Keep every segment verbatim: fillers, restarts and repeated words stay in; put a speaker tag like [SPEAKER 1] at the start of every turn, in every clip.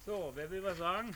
[SPEAKER 1] So, wer will was sagen?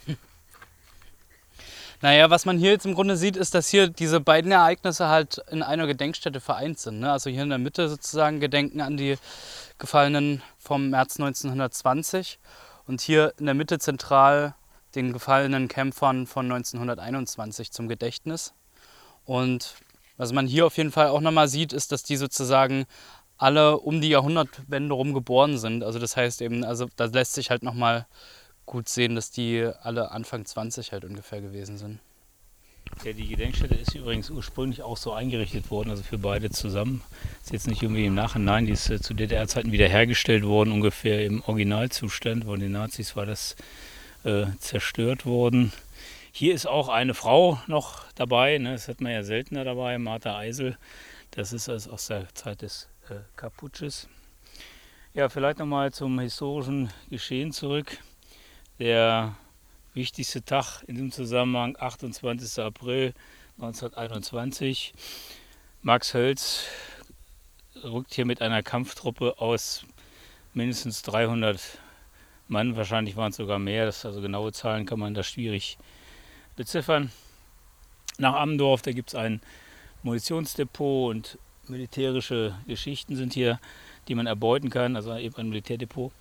[SPEAKER 2] Naja, was man hier jetzt im Grunde sieht, ist, dass hier diese beiden Ereignisse halt in einer Gedenkstätte vereint sind. Ne? Also hier in der Mitte sozusagen Gedenken an die Gefallenen vom März neunzehnhundertzwanzig und hier in der Mitte zentral den gefallenen Kämpfern von neunzehnhunderteinundzwanzig zum Gedächtnis. Und was man hier auf jeden Fall auch nochmal sieht, ist, dass die sozusagen alle um die Jahrhundertwende rum geboren sind. Also das heißt eben, also da lässt sich halt nochmal gut sehen, dass die alle Anfang zwanzig halt ungefähr gewesen sind.
[SPEAKER 1] Ja, die Gedenkstätte ist übrigens ursprünglich auch so eingerichtet worden, also für beide zusammen. Ist jetzt nicht irgendwie im Nachhinein, die ist äh, zu D D R-Zeiten wiederhergestellt worden, ungefähr im Originalzustand. Von den Nazis war das äh, zerstört worden. Hier ist auch eine Frau noch dabei, ne? Das hat man ja seltener dabei, Martha Eisel. Das ist also aus der Zeit des äh, Kapp-Putsches. Ja, vielleicht nochmal zum historischen Geschehen zurück. Der wichtigste Tag in diesem Zusammenhang, achtundzwanzigster April neunzehnhunderteinundzwanzig. Max Hölz rückt hier mit einer Kampftruppe aus mindestens dreihundert Mann, wahrscheinlich waren es sogar mehr, das also genaue Zahlen kann man da schwierig beziffern. Nach Ammendorf, da gibt es ein Munitionsdepot und militärische Geschichten sind hier, die man erbeuten kann, also eben ein Militärdepot.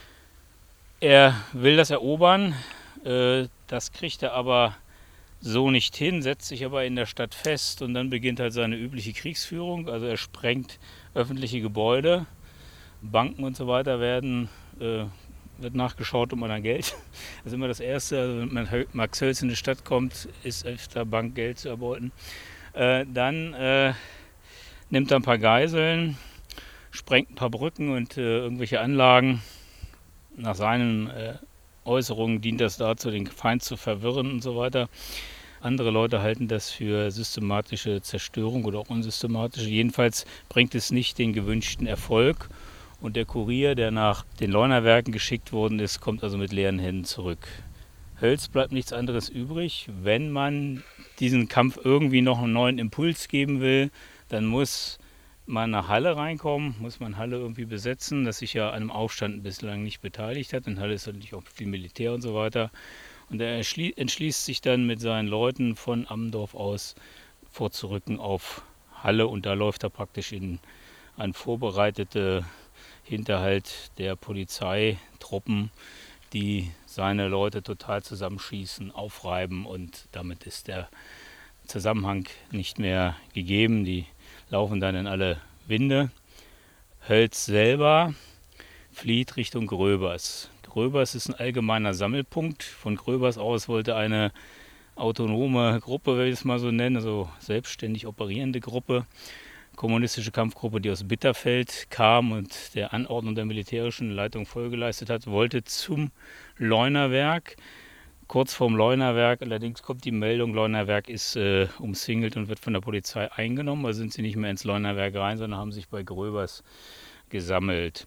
[SPEAKER 1] Er will das erobern, äh, das kriegt er aber so nicht hin, setzt sich aber in der Stadt fest und dann beginnt halt seine übliche Kriegsführung. Also er sprengt öffentliche Gebäude, Banken und so weiter werden, äh, wird nachgeschaut um ein Geld. Das ist immer das Erste, also wenn man Max Hölz in die Stadt kommt, ist auf der Bank Geld zu erbeuten. Äh, dann äh, nimmt er ein paar Geiseln, sprengt ein paar Brücken und äh, irgendwelche Anlagen. Nach seinen äh, Äußerungen dient das dazu, den Feind zu verwirren und so weiter. Andere Leute halten das für systematische Zerstörung oder auch unsystematische. Jedenfalls bringt es nicht den gewünschten Erfolg. Und der Kurier, der nach den Leunawerken geschickt worden ist, kommt also mit leeren Händen zurück. Hölz bleibt nichts anderes übrig. Wenn man diesen Kampf irgendwie noch einen neuen Impuls geben will, dann muss man nach Halle reinkommen, muss man Halle irgendwie besetzen, das sich ja an einem Aufstand bislang nicht beteiligt hat. In Halle ist natürlich auch viel Militär und so weiter. Und er entschließt sich dann mit seinen Leuten von Ammendorf aus vorzurücken auf Halle. Und da läuft er praktisch in einen vorbereiteten Hinterhalt der Polizeitruppen, die seine Leute total zusammenschießen, aufreiben. Und damit ist der Zusammenhang nicht mehr gegeben. Die laufen dann in alle Winde. Hölz selber flieht Richtung Gröbers. Gröbers ist ein allgemeiner Sammelpunkt. Von Gröbers aus wollte eine autonome Gruppe, will ich es mal so nennen, also selbstständig operierende Gruppe, kommunistische Kampfgruppe, die aus Bitterfeld kam und der Anordnung der militärischen Leitung Folge geleistet hat, wollte zum Leunawerk. Kurz vorm Leunawerk, allerdings kommt die Meldung, Leunawerk ist äh, umsingelt und wird von der Polizei eingenommen. Also sind sie nicht mehr ins Leunawerk rein, sondern haben sich bei Gröbers gesammelt.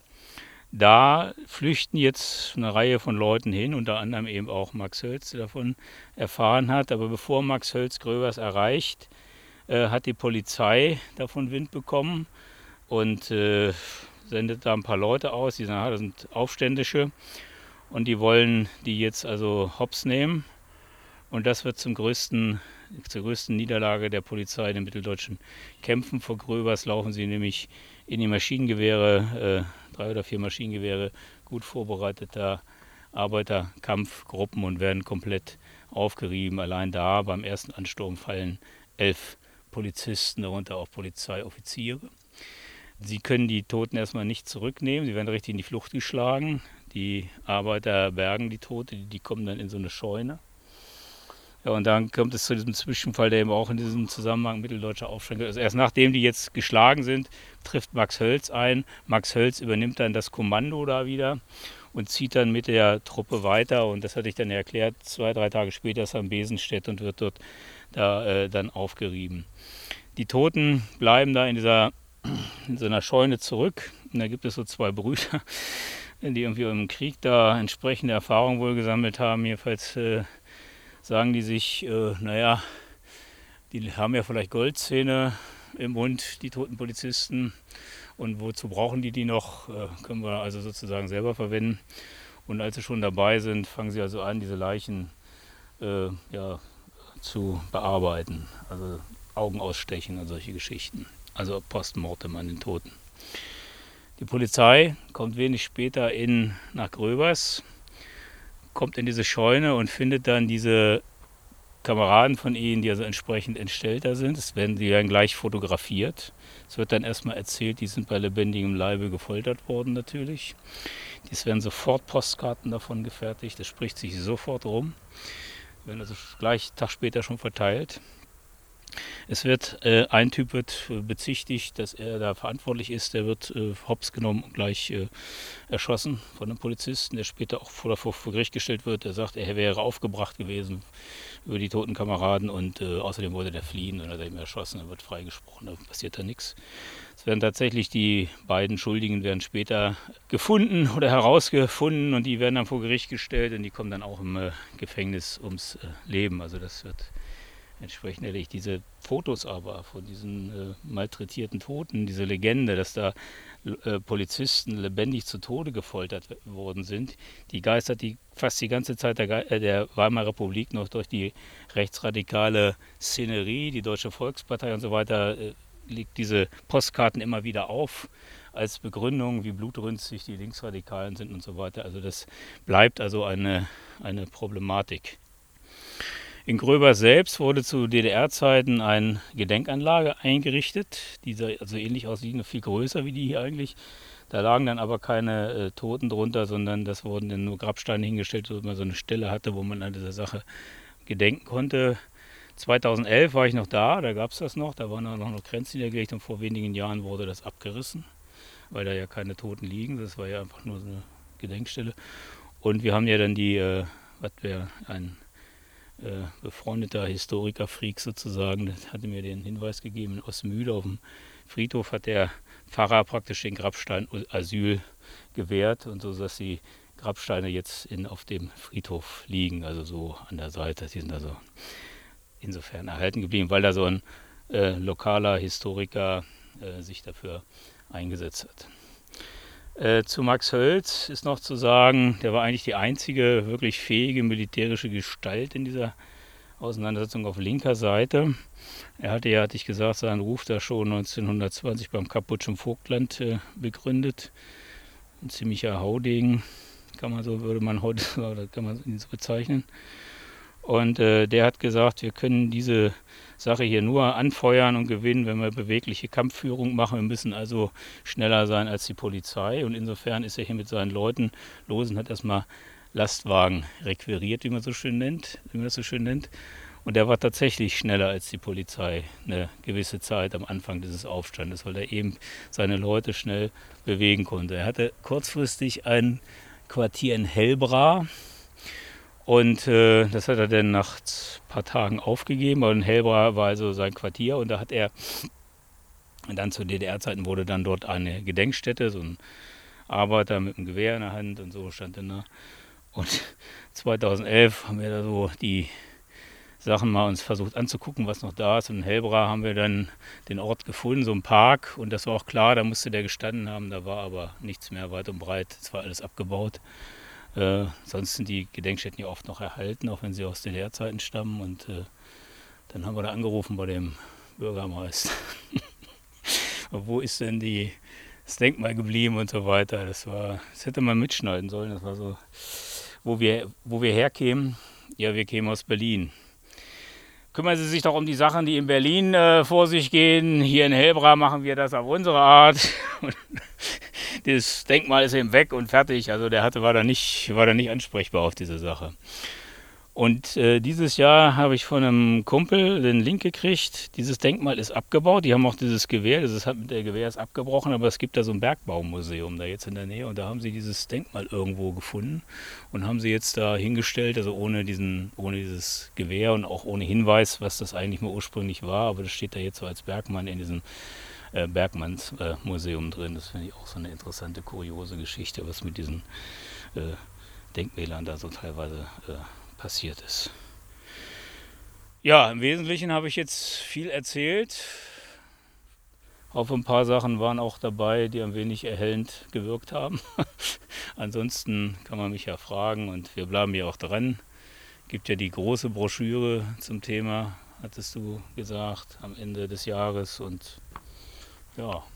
[SPEAKER 1] Da flüchten jetzt eine Reihe von Leuten hin, unter anderem eben auch Max Hölz, der davon erfahren hat. Aber bevor Max Hölz Gröbers erreicht, äh, hat die Polizei davon Wind bekommen und äh, sendet da ein paar Leute aus, die sagen, das sind Aufständische. Und die wollen die jetzt also hops nehmen. Und das wird zum größten, zur größten Niederlage der Polizei in den mitteldeutschen Kämpfen. Vor Gröbers laufen sie nämlich in die Maschinengewehre, äh, drei oder vier Maschinengewehre gut vorbereiteter Arbeiterkampfgruppen und werden komplett aufgerieben. Allein da beim ersten Ansturm fallen elf Polizisten, darunter auch Polizeioffiziere. Sie können die Toten erstmal nicht zurücknehmen, sie werden richtig in die Flucht geschlagen. Die Arbeiter bergen die Tote, die kommen dann in so eine Scheune. Ja, und dann kommt es zu diesem Zwischenfall, der eben auch in diesem Zusammenhang mitteldeutscher Aufstand. Also erst nachdem die jetzt geschlagen sind, trifft Max Hölz ein. Max Hölz übernimmt dann das Kommando da wieder und zieht dann mit der Truppe weiter. Und das hatte ich dann erklärt, zwei, drei Tage später ist er am Besenstedt und wird dort da, äh, dann aufgerieben. Die Toten bleiben da in dieser in so einer Scheune zurück. Und da gibt es so zwei Brüder, die irgendwie im Krieg da entsprechende Erfahrungen wohl gesammelt haben. Jedenfalls äh, sagen die sich, äh, naja, die haben ja vielleicht Goldzähne im Mund, die toten Polizisten. Und wozu brauchen die die noch? Äh, können wir also sozusagen selber verwenden. Und als sie schon dabei sind, fangen sie also an, diese Leichen äh, ja, zu bearbeiten. Also Augen ausstechen und solche Geschichten. Also Postmortem an den Toten. Die Polizei kommt wenig später in, nach Gröbers, kommt in diese Scheune und findet dann diese Kameraden von ihnen, die also entsprechend entstellter sind. Es werden, die werden gleich fotografiert. Es wird dann erstmal erzählt, die sind bei lebendigem Leibe gefoltert worden natürlich. Es werden sofort Postkarten davon gefertigt, das spricht sich sofort rum. Die werden also gleich einen Tag später schon verteilt. Es wird, äh, ein Typ wird äh, bezichtigt, dass er da verantwortlich ist, der wird äh, hops genommen und gleich äh, erschossen von einem Polizisten, der später auch vor, vor, vor Gericht gestellt wird. Der sagt, er wäre aufgebracht gewesen über die toten Kameraden und äh, außerdem wollte der fliehen und hat er ihn erschossen, er wird freigesprochen, da passiert da nichts. Es werden tatsächlich die beiden Schuldigen werden später gefunden oder herausgefunden und die werden dann vor Gericht gestellt und die kommen dann auch im äh, Gefängnis ums äh, Leben. Also das wird entsprechend ehrlich. Diese Fotos aber von diesen äh, malträtierten Toten, diese Legende, dass da äh, Polizisten lebendig zu Tode gefoltert worden sind, die geistert die fast die ganze Zeit der, äh, der Weimarer Republik noch durch die rechtsradikale Szenerie, die Deutsche Volkspartei und so weiter, äh, legt diese Postkarten immer wieder auf als Begründung, wie blutrünstig die Linksradikalen sind und so weiter. Also das bleibt also eine, eine Problematik. In Gröbers selbst wurde zu D D R-Zeiten eine Gedenkanlage eingerichtet, die also ähnlich aussieht, noch viel größer wie die hier eigentlich. Da lagen dann aber keine äh, Toten drunter, sondern das wurden dann nur Grabsteine hingestellt, so dass man so eine Stelle hatte, wo man an dieser Sache gedenken konnte. zweitausendelf war ich noch da, da gab es das noch, da waren auch noch Grenzen niedergelegt und vor wenigen Jahren wurde das abgerissen, weil da ja keine Toten liegen, das war ja einfach nur so eine Gedenkstelle. Und wir haben ja dann die, äh, was wäre ein Äh, befreundeter Historiker-Freak sozusagen, das hatte mir den Hinweis gegeben, in Osmühle auf dem Friedhof hat der Pfarrer praktisch den Grabstein Asyl gewährt und so, dass die Grabsteine jetzt in, auf dem Friedhof liegen, also so an der Seite, die sind also insofern erhalten geblieben, weil da so ein äh, lokaler Historiker äh, sich dafür eingesetzt hat. Äh, zu Max Hölz ist noch zu sagen, der war eigentlich die einzige wirklich fähige militärische Gestalt in dieser Auseinandersetzung auf linker Seite. Er hatte ja, hatte ich gesagt, seinen Ruf da schon neunzehnhundertzwanzig beim Kapp-Putsch im Vogtland äh, begründet. Ein ziemlicher Haudegen, kann man so, würde man heute oder kann man ihn so bezeichnen. Und äh, der hat gesagt, wir können diese Sache hier nur anfeuern und gewinnen, wenn wir bewegliche Kampfführung machen. Wir müssen also schneller sein als die Polizei. Und insofern ist er hier mit seinen Leuten los und hat erstmal Lastwagen requiriert, wie man so schön nennt, wie man das so schön nennt. Und er war tatsächlich schneller als die Polizei eine gewisse Zeit am Anfang dieses Aufstandes, weil er eben seine Leute schnell bewegen konnte. Er hatte kurzfristig ein Quartier in Hellbra. Und äh, das hat er dann nach ein paar Tagen aufgegeben, weil in Hellbra war also sein Quartier und da hat er, und dann zu D D R-Zeiten wurde dann dort eine Gedenkstätte, so ein Arbeiter mit einem Gewehr in der Hand und so stand dann da. Und zweitausendelf haben wir da so die Sachen mal uns versucht anzugucken, was noch da ist. Und in Hellbra haben wir dann den Ort gefunden, so ein Park und das war auch klar, da musste der gestanden haben, da war aber nichts mehr weit und breit, es war alles abgebaut. Äh, sonst sind die Gedenkstätten ja oft noch erhalten, auch wenn sie aus D D R-Zeiten stammen. Und äh, dann haben wir da angerufen bei dem Bürgermeister. Wo ist denn die, das Denkmal geblieben und so weiter. Das war, das hätte man mitschneiden sollen. Das war so, wo wir, wo wir herkämen. Ja, wir kämen aus Berlin. Kümmern Sie sich doch um die Sachen, die in Berlin äh, vor sich gehen. Hier in Hellbra machen wir das auf unsere Art. Das Denkmal ist eben weg und fertig. Also der hatte, war, da nicht, war da nicht ansprechbar auf diese Sache. Und äh, dieses Jahr habe ich von einem Kumpel den Link gekriegt. Dieses Denkmal ist abgebaut. Die haben auch dieses Gewehr, das hat mit der Gewehr ist abgebrochen, aber es gibt da so ein Bergbaumuseum da jetzt in der Nähe und da haben sie dieses Denkmal irgendwo gefunden und haben sie jetzt da hingestellt, also ohne diesen, ohne dieses Gewehr und auch ohne Hinweis, was das eigentlich mal ursprünglich war. Aber das steht da jetzt so als Bergmann in diesem Äh, Bergmanns äh, Museum drin. Das finde ich auch so eine interessante, kuriose Geschichte, was mit diesen äh, Denkmälern da so teilweise äh, passiert ist. Ja, im Wesentlichen habe ich jetzt viel erzählt. Auf ein paar Sachen waren auch dabei, die ein wenig erhellend gewirkt haben. Ansonsten kann man mich ja fragen und wir bleiben ja auch dran. Gibt ja die große Broschüre zum Thema, hattest du gesagt, am Ende des Jahres und ja,